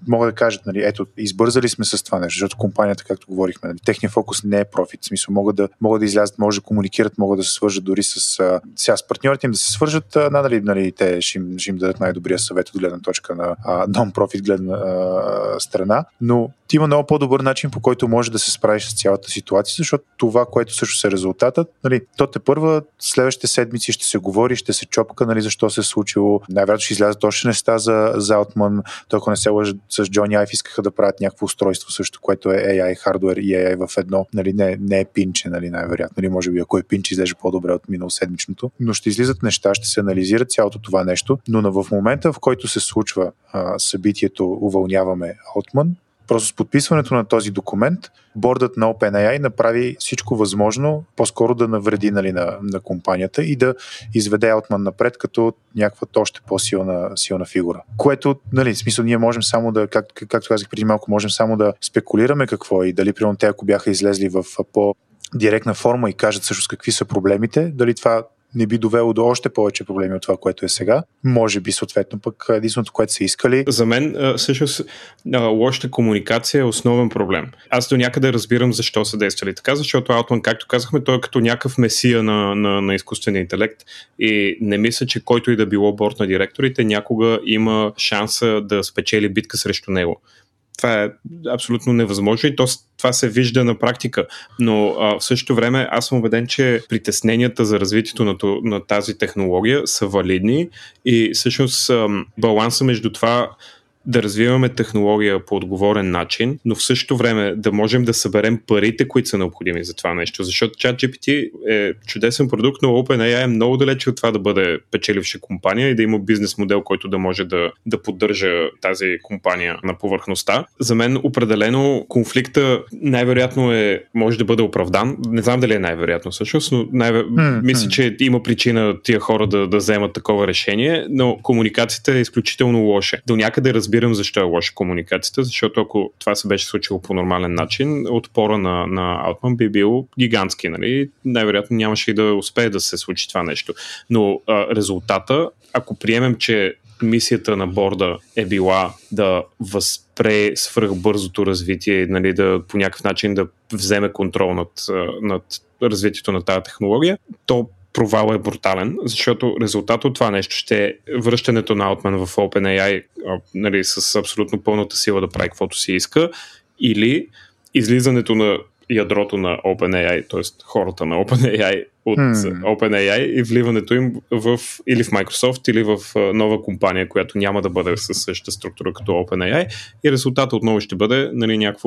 Speaker 2: могат да кажат, нали, ето, избързали сме с това нещо, защото компанията, както говорихме, нали, техният фокус не е профит. В смисъл, могат да излязат, може да комуникират, могат да се свържат дори с партньорите им да се свържат, нали, те ще им дадат най-добрия съвет от гледна точка на нон-профит гледна страна, но има много по-добър начин, по който може да се справиш с цялата ситуация, защото това, което също е резултатът, нали, то тепърва следващите седмици ще се говори, ще се чопка, нали, защо се е случило. Най-вероятно ще излязат още неща за Altman. Той, ако не се лъжат, с Джони Айв искаха да правят някакво устройство също, което е AI хардуер и AI в едно. Нали, не е пинче, нали, най-вероятно. Нали, може би, ако е пинче, излезе по-добре от миналоседмичното. Но ще излизат неща, ще се анализират цялото това нещо. Но в момента, в който се случва събитието, уволняваме Altman, просто с подписването на този документ, бордът на OpenAI направи всичко възможно, по-скоро да навреди, нали, на компанията и да изведе Altman напред като някаква още по-силна фигура. Което, нали, в смисъл, ние можем само да, както казах преди малко, можем само да спекулираме какво е и дали, примерно, те, ако бяха излезли в по-директна форма и кажат всъщност какви са проблемите, дали това не би довело до още повече проблеми от това, което е сега. Може би, съответно, пък единственото, което са искали.
Speaker 1: За мен, всъщност, лошата комуникация е основен проблем. Аз до някъде разбирам защо са действали така, защото Altman, както казахме, той е като някакъв месия на изкуствения интелект и не мисля, че който и да било борд на директорите някога има шанса да спечели битка срещу него. Това е абсолютно невъзможно и това се вижда на практика, но в същото време аз съм убеден, че притесненията за развитието на тази технология са валидни и всъщност баланса между това да развиваме технология по отговорен начин, но в същото време да можем да съберем парите, които са необходими за това нещо, защото ChatGPT е чудесен продукт, но OpenAI е много далече от това да бъде печеливша компания и да има бизнес модел, който да може да поддържа тази компания на повърхността. За мен определено конфликта най-вероятно може да бъде оправдан. Не знам дали е най-вероятно всъщност, но мисля, че има причина тия хора да вземат такова решение, но комуникацията е изключително лоша. До някъде разбирам защо е лоша комуникацията, защото ако това се беше случило по нормален начин, отпора на Altman би бил гигантски, нали? Най-вероятно нямаше и да успее да се случи това нещо. Но резултата, ако приемем, че мисията на борда е била да възпре свръхбързото развитие, нали, да по някакъв начин да вземе контрол над развитието на тази технология, то провал е брутален, защото резултат от това нещо ще е връщането на Altman в OpenAI, нали, с абсолютно пълната сила да прави каквото си иска, или излизането на ядрото на OpenAI, т.е. хората на OpenAI от OpenAI и вливането им или в Microsoft, или в нова компания, която няма да бъде със същата структура като OpenAI и резултатът отново ще бъде, нали, някакво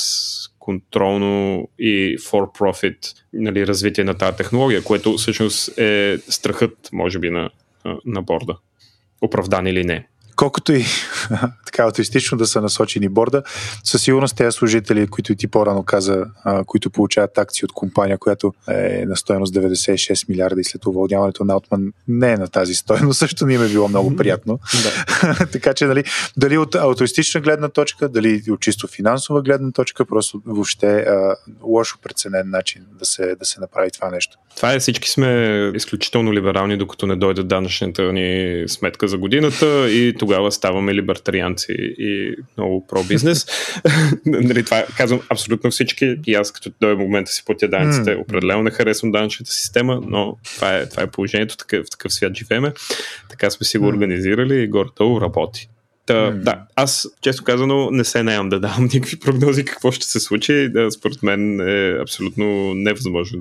Speaker 1: безконтролно и for-profit, нали, развитие на тази технология, което всъщност е страхът, може би, на борда. Оправдан или не.
Speaker 2: Колкото и така алтруистично да са насочени борда, със сигурност тези служители, които ти по-рано каза, които получават акции от компания, която е на стойност 96 милиарда и след уволняването на Altman не е на тази стойност, също не им е било много приятно. Така че, дали от алтруистична гледна точка, дали от чисто финансова гледна точка, просто въобще лошо преценен начин да се направи това нещо.
Speaker 1: Това е, всички сме изключително либерални, докато не дойде данъчната ни сметка за годината и тогава ставаме либертарианци и много про-бизнес. Нали, това казвам абсолютно всички и аз като дойде момента си платя данъците. Определено не харесвам данъчната система, но това е положението, в такъв свят живееме. Така сме си го организирали и горе-долу работи. Да, аз, често казано, не се наемам да давам никакви прогнози какво ще се случи. Според мен е абсолютно невъзможно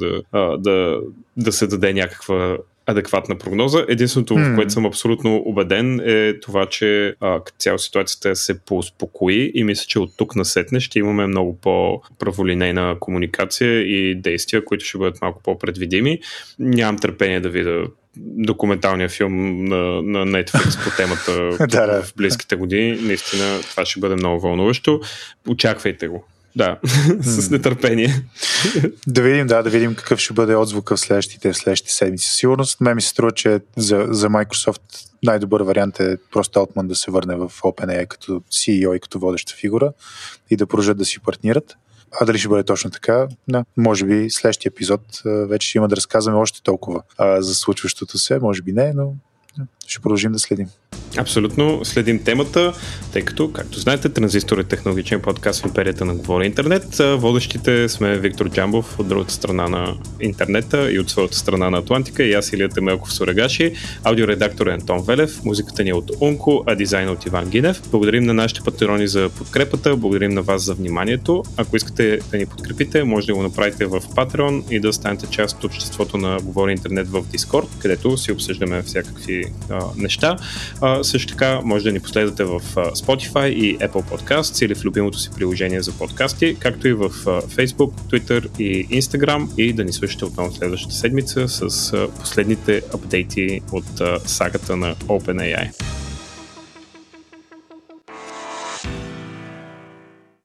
Speaker 1: да се даде някаква адекватна прогноза. Единственото, в което съм абсолютно убеден, е това, че като цяло ситуацията се поуспокои и мисля, че от тук насетне ще имаме много по-праволинейна комуникация и действия, които ще бъдат малко по-предвидими. Нямам търпение да видя документалния филм на Netflix по темата в близките години. Наистина това ще бъде много вълнуващо. Очаквайте го. Да, с нетърпение.
Speaker 2: Да видим какъв ще бъде отзвука в следващите седмици. Сигурност, мен ми се струва, че за Microsoft най-добър вариант е просто Altman да се върне в OpenAI като CEO и като водеща фигура и да продължат да си партнират. А дали ще бъде точно така? Да. Може би следващия епизод вече ще има да разказваме още толкова за случващото се. Може би не, но ще продължим да следим.
Speaker 1: Абсолютно следим темата, тъй като, както знаете, Транзистор е технологичен подкаст в империята на Говори Интернет. Водещите сме Виктор Джамбов от другата страна на интернета и от своята страна на Атлантика, и аз, Илия Темелков Сурагаши. Аудиоредактор е Антон Велев, музиката ни е от Унко, а дизайна от Иван Гинев. Благодарим на нашите патрони за подкрепата, благодарим на вас за вниманието. Ако искате да ни подкрепите, може да го направите в Patreon и да станете част от обществото на Говори Интернет в Discord, където си обсъждаме всякакви неща. Също така може да ни последвате в Spotify и Apple Podcasts или в любимото си приложение за подкасти, както и в Facebook, Twitter и Instagram, и да ни слушате отново следващата седмица с последните апдейти от сагата на OpenAI.